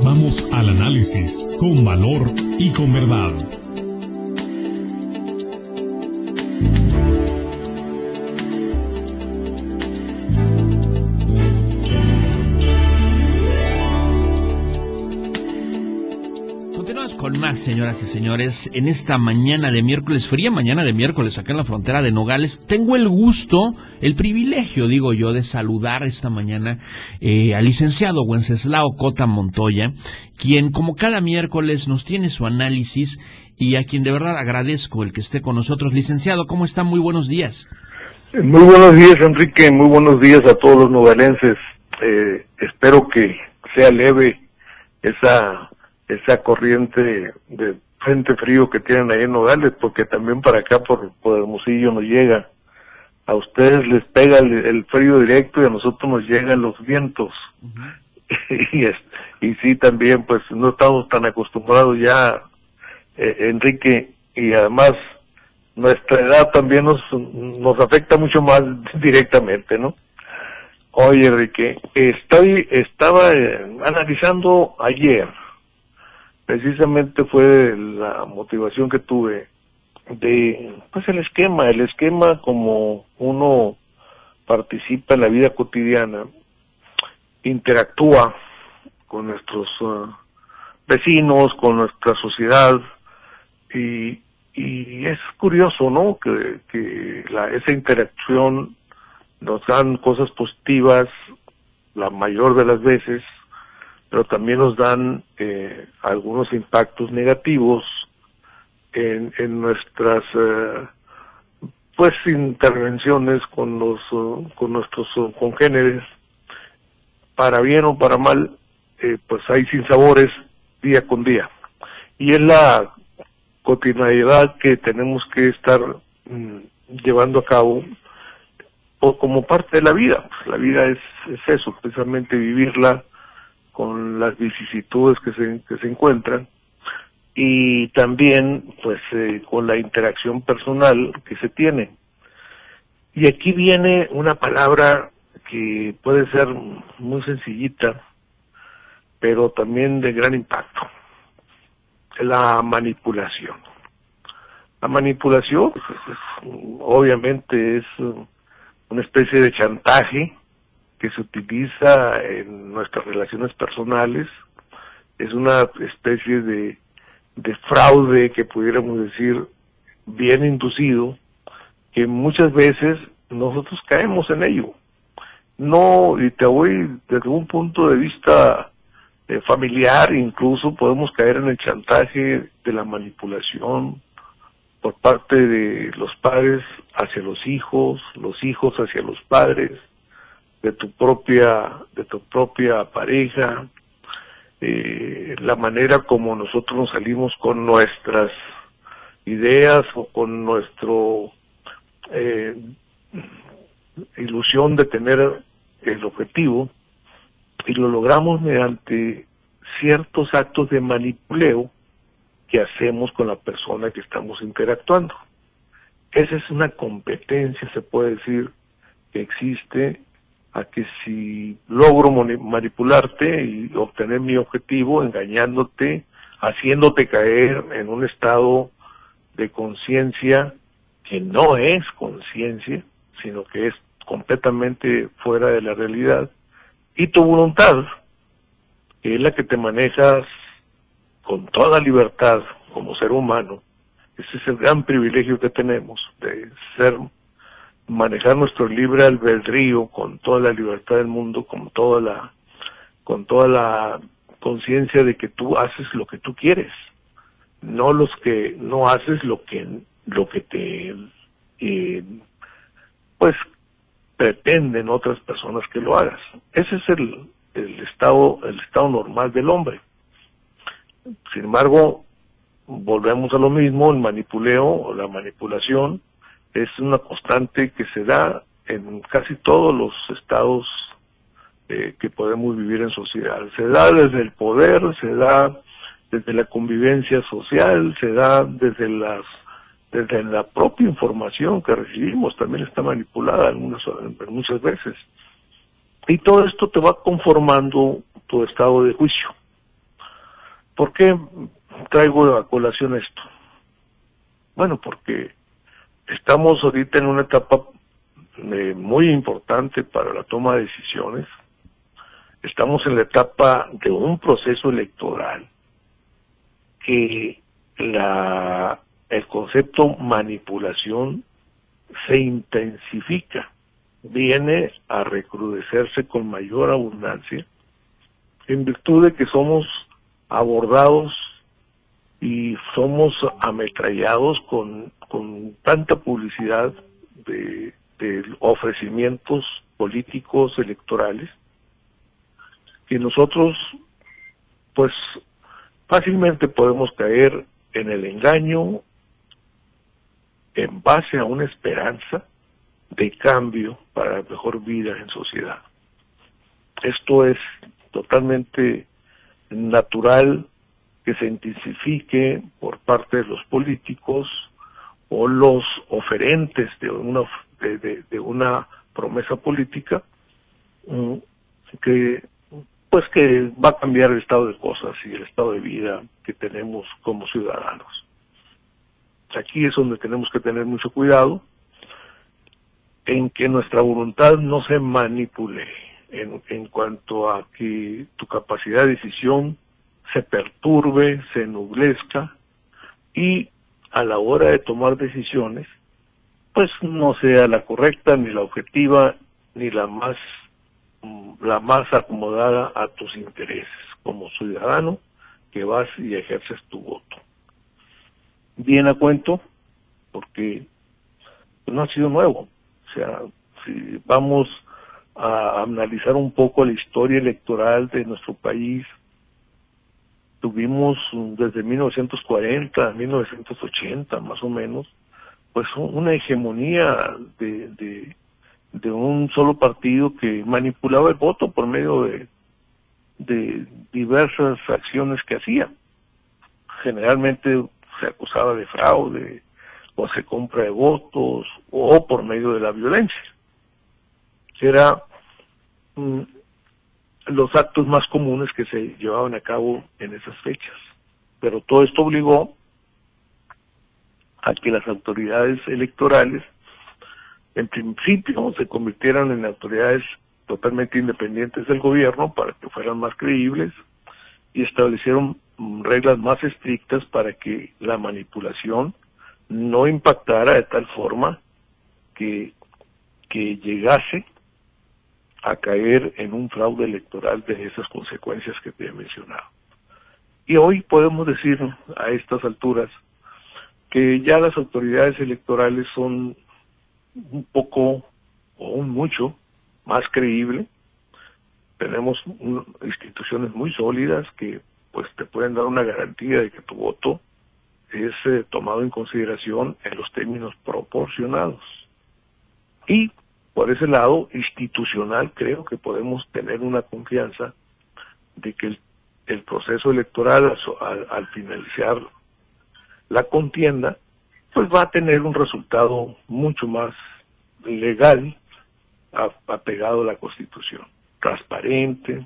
Vamos al análisis con valor y con verdad. Continuamos con más, señoras y señores, en esta mañana de miércoles, fría mañana de miércoles, acá en la frontera de Nogales. Tengo el gusto, el privilegio, digo yo, de saludar esta mañana al licenciado Wenceslao Cota Montoya, quien como cada miércoles nos tiene su análisis y a quien de verdad agradezco el que esté con nosotros. Licenciado, ¿cómo está? Muy buenos días. Muy buenos días, Enrique, muy buenos días a todos los nogalenses. Espero que sea leve esa corriente de frente frío que tienen ahí en Nogales, porque también para acá por Hermosillo nos llega. A ustedes les pega el frío directo y a nosotros nos llegan los vientos. Uh-huh. y sí, también pues no estamos tan acostumbrados ya, Enrique, y además nuestra edad también nos afecta mucho más directamente, ¿no? Oye, Enrique, estaba analizando ayer, precisamente fue la motivación que tuve de, pues el esquema como uno participa en la vida cotidiana, interactúa con nuestros vecinos, con nuestra sociedad, y es curioso, ¿no? Que esa interacción nos dan cosas positivas la mayor de las veces, pero también nos dan algunos impactos negativos en nuestras pues intervenciones con nuestros congéneres, para bien o para mal. Pues hay sinsabores día con día, y es la cotidianidad que tenemos que estar llevando a cabo como parte de la vida. Pues la vida es eso, precisamente vivirla con las vicisitudes que se encuentran, y también pues con la interacción personal que se tiene. Y aquí viene una palabra que puede ser muy sencillita, pero también de gran impacto: la manipulación. La manipulación, pues, obviamente es una especie de chantaje que se utiliza en nuestras relaciones personales. Es una especie de fraude, que pudiéramos decir, bien inducido, que muchas veces nosotros caemos en ello. No, y te voy desde un punto de vista familiar, incluso podemos caer en el chantaje de la manipulación por parte de los padres hacia los hijos hacia los padres, de tu propia pareja, la manera como nosotros nos salimos con nuestras ideas o con nuestro ilusión de tener el objetivo, y lo logramos mediante ciertos actos de manipuleo que hacemos con la persona que estamos interactuando. Esa es una competencia, se puede decir, que existe, a que si logro manipularte y obtener mi objetivo, engañándote, haciéndote caer en un estado de conciencia que no es conciencia, sino que es completamente fuera de la realidad, y tu voluntad, que es la que te manejas con toda libertad como ser humano. Ese es el gran privilegio que tenemos, de manejar nuestro libre albedrío con toda la libertad del mundo, con toda la conciencia de que tú haces lo que tú quieres, no haces lo que te pues pretenden otras personas que lo hagas. Ese es el estado normal del hombre. Sin embargo, volvemos a lo mismo: el manipuleo o la manipulación es una constante que se da en casi todos los estados que podemos vivir en sociedad. Se da desde el poder, se da desde la convivencia social, se da desde la propia información que recibimos, también está manipulada muchas veces. Y todo esto te va conformando tu estado de juicio. ¿Por qué traigo a colación esto? Bueno, porque estamos ahorita en una etapa muy importante para la toma de decisiones. Estamos en la etapa de un proceso electoral que el concepto manipulación se intensifica, viene a recrudecerse con mayor abundancia, en virtud de que somos abordados y somos ametrallados con tanta publicidad de ofrecimientos políticos electorales, que nosotros pues fácilmente podemos caer en el engaño en base a una esperanza de cambio para la mejor vida en sociedad. Esto es totalmente natural que se intensifique por parte de los políticos o los oferentes de una promesa política que va a cambiar el estado de cosas y el estado de vida que tenemos como ciudadanos. Aquí es donde tenemos que tener mucho cuidado en que nuestra voluntad no se manipule en cuanto a que tu capacidad de decisión se perturbe, se ennublezca y a la hora de tomar decisiones pues no sea la correcta ni la objetiva ni la más acomodada a tus intereses como ciudadano que vas y ejerces tu voto. Bien a cuento, porque no ha sido nuevo. O sea, si vamos a analizar un poco la historia electoral de nuestro país, tuvimos desde 1940 a 1980 más o menos, pues una hegemonía de un solo partido que manipulaba el voto por medio de diversas acciones que hacía. Generalmente se acusaba de fraude, o se compra de votos, o por medio de la violencia. Era los actos más comunes que se llevaban a cabo en esas fechas. Pero todo esto obligó a que las autoridades electorales, en principio, se convirtieran en autoridades totalmente independientes del gobierno para que fueran más creíbles y establecieron reglas más estrictas para que la manipulación no impactara de tal forma que llegase a caer en un fraude electoral de esas consecuencias que te he mencionado. Y hoy podemos decir a estas alturas que ya las autoridades electorales son un poco o un mucho más creíbles. Tenemos instituciones muy sólidas que pues te pueden dar una garantía de que tu voto es tomado en consideración en los términos proporcionados. Y por ese lado institucional creo que podemos tener una confianza de que el proceso electoral al finalizar la contienda pues va a tener un resultado mucho más legal, apegado a la Constitución, transparente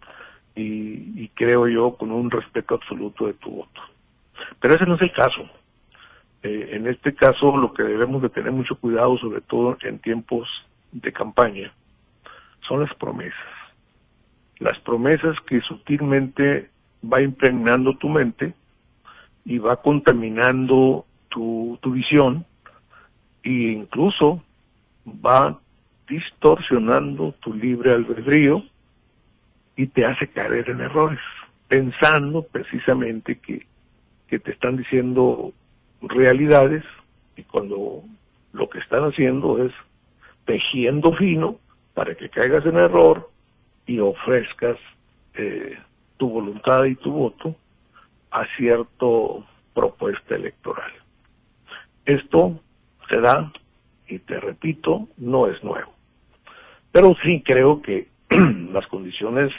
y creo yo con un respeto absoluto de tu voto. Pero ese no es el caso. En este caso lo que debemos de tener mucho cuidado, sobre todo en tiempos de campaña, son las promesas. Las promesas que sutilmente va impregnando tu mente y va contaminando tu visión e incluso va distorsionando tu libre albedrío y te hace caer en errores, pensando precisamente que te están diciendo realidades y cuando lo que están haciendo es tejiendo fino para que caigas en error y ofrezcas tu voluntad y tu voto a cierta propuesta electoral. Esto se da, y te repito, no es nuevo. Pero sí creo que las condiciones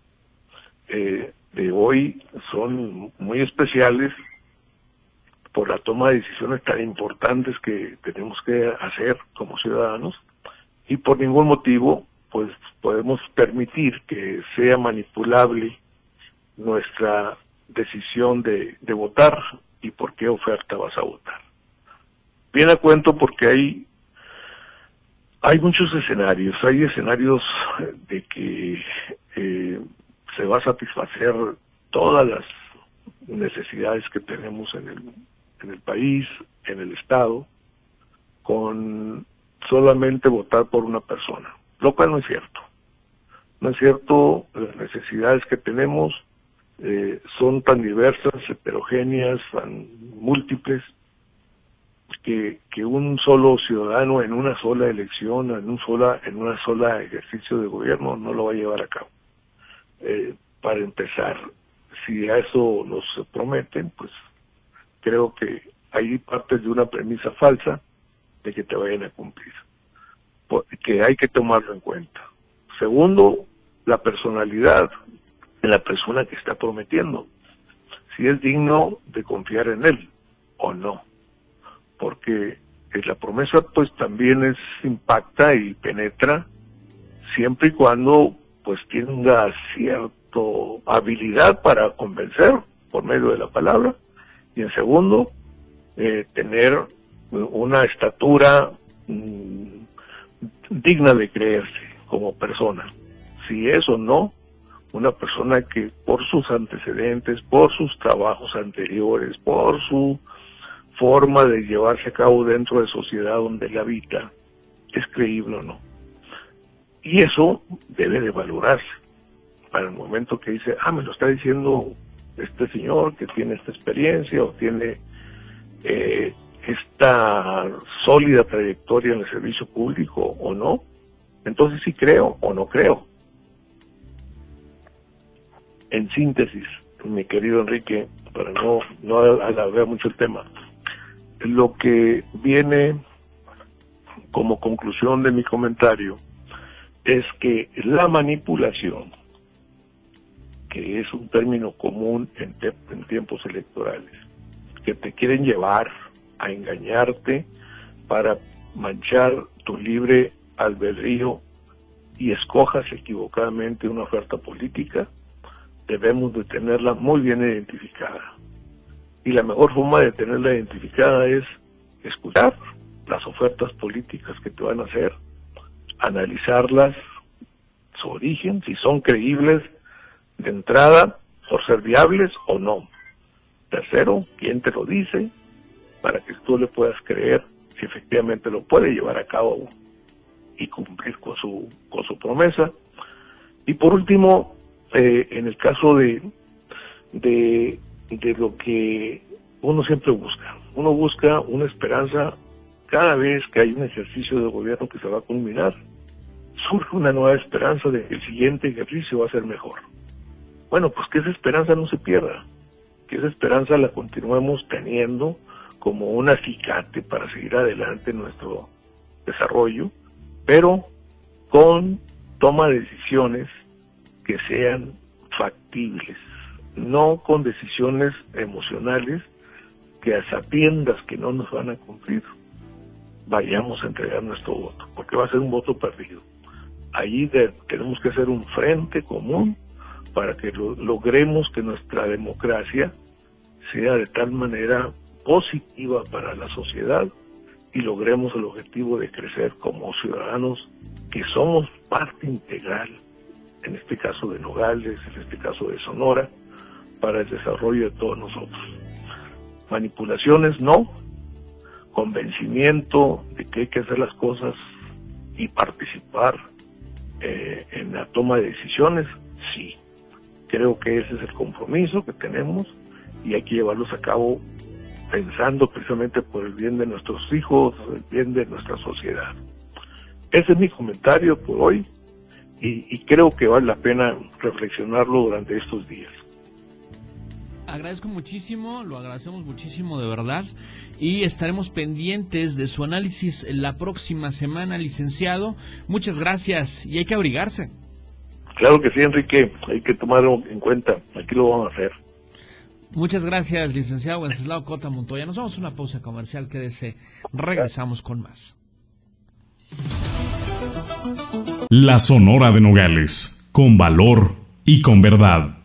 de hoy son muy especiales por la toma de decisiones tan importantes que tenemos que hacer como ciudadanos y por ningún motivo pues podemos permitir que sea manipulable nuestra decisión de votar y por qué oferta vas a votar. Viene a cuento porque hay muchos escenarios. Hay escenarios de que se va a satisfacer todas las necesidades que tenemos en el país, en el Estado, con solamente votar por una persona, lo cual no es cierto. No es cierto, las necesidades que tenemos son tan diversas, heterogéneas, tan múltiples, que un solo ciudadano en una sola elección, en una sola ejercicio de gobierno no lo va a llevar a cabo. Para empezar, si a eso nos prometen, pues creo que hay parte de una premisa falsa de que te vayan a cumplir, que hay que tomarlo en cuenta. Segundo, la personalidad de la persona que está prometiendo, si es digno de confiar en él o no, porque la promesa pues también impacta y penetra siempre y cuando pues tenga cierta habilidad para convencer por medio de la palabra, y en segundo, tener una estatura digna de creerse como persona. Si es o no una persona que por sus antecedentes, por sus trabajos anteriores, por su forma de llevarse a cabo dentro de sociedad donde él habita, es creíble o no. Y eso debe de valorarse para el momento que dice, me lo está diciendo este señor que tiene esta experiencia o tiene esta sólida trayectoria en el servicio público o no, entonces sí creo o no creo. En síntesis, mi querido Enrique, para no alargar mucho el tema, lo que viene como conclusión de mi comentario es que la manipulación, que es un término común en tiempos electorales, que te quieren llevar a engañarte para manchar tu libre albedrío y escojas equivocadamente una oferta política, debemos de tenerla muy bien identificada. Y la mejor forma de tenerla identificada es escuchar las ofertas políticas que te van a hacer, analizarlas, su origen, si son creíbles de entrada, por ser viables o no. Tercero, quién te lo dice, para que tú le puedas creer si efectivamente lo puede llevar a cabo y cumplir con su promesa. Y por último, en el caso de lo que uno siempre busca una esperanza cada vez que hay un ejercicio de gobierno que se va a culminar, surge una nueva esperanza de que el siguiente ejercicio va a ser mejor. Bueno, pues que esa esperanza no se pierda, que esa esperanza la continuemos teniendo como un acicate para seguir adelante en nuestro desarrollo, pero con toma de decisiones que sean factibles, no con decisiones emocionales que a sabiendas que no nos van a cumplir, vayamos a entregar nuestro voto, porque va a ser un voto perdido. Allí tenemos que hacer un frente común para que logremos que nuestra democracia sea de tal manera positiva para la sociedad y logremos el objetivo de crecer como ciudadanos que somos parte integral, en este caso de Nogales, en este caso de Sonora, para el desarrollo de todos nosotros. Manipulaciones no, convencimiento de que hay que hacer las cosas y participar en la toma de decisiones, sí. Creo que ese es el compromiso que tenemos y hay que llevarlos a cabo pensando precisamente por el bien de nuestros hijos, el bien de nuestra sociedad. Ese es mi comentario por hoy y creo que vale la pena reflexionarlo durante estos días. Agradezco muchísimo, lo agradecemos muchísimo de verdad y estaremos pendientes de su análisis la próxima semana, licenciado. Muchas gracias y hay que abrigarse. Claro que sí, Enrique, hay que tomarlo en cuenta, aquí lo vamos a hacer. Muchas gracias, licenciado Wenceslao Cota Montoya. Nos vamos a una pausa comercial, quédese, regresamos con más. La Sonora de Nogales, con valor y con verdad.